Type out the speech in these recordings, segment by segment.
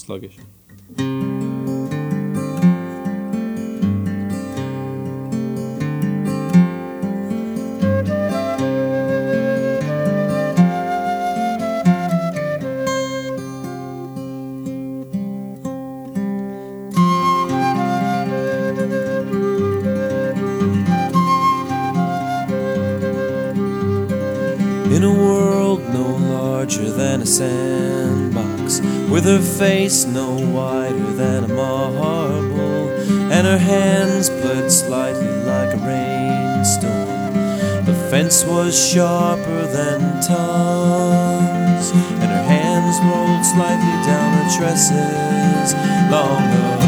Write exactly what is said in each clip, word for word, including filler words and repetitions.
sluggish. In a world no larger than a sandbox, with her face no wider than a marble, and her hands bled slightly like a rainstorm. The fence was sharper than tongues, and her hands rolled slightly down her tresses long ago.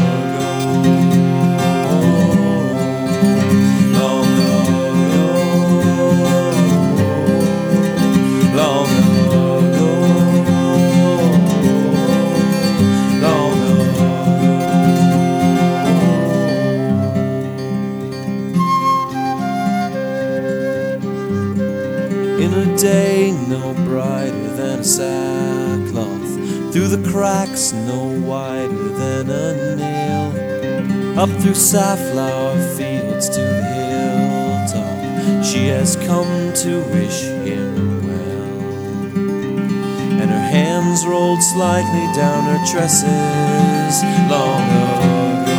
In a day no brighter than a sackcloth, through the cracks no wider than a nail, up through safflower fields to the hilltop, she has come to wish him well. And her hands rolled slightly down her tresses long ago.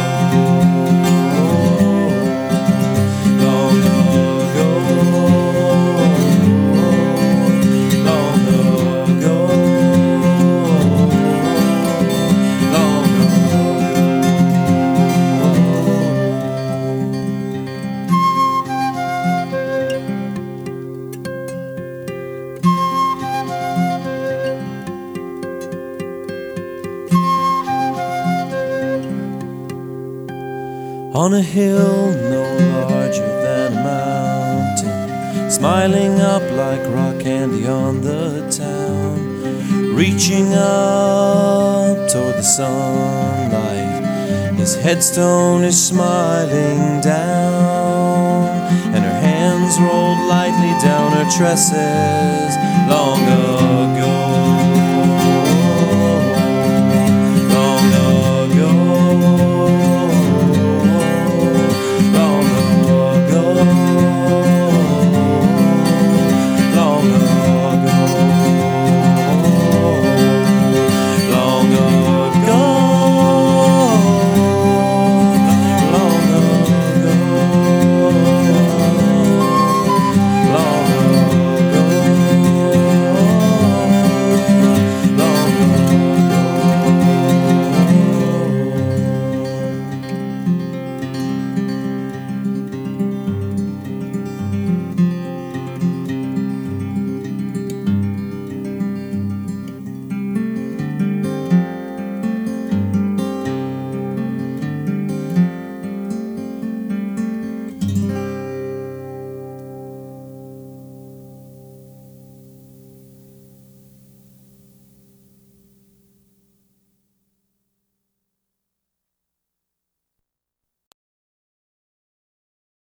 On a hill no larger than a mountain, smiling up like rock candy on the town, reaching up toward the sunlight, his headstone is smiling down, and her hands rolled lightly down her tresses long ago.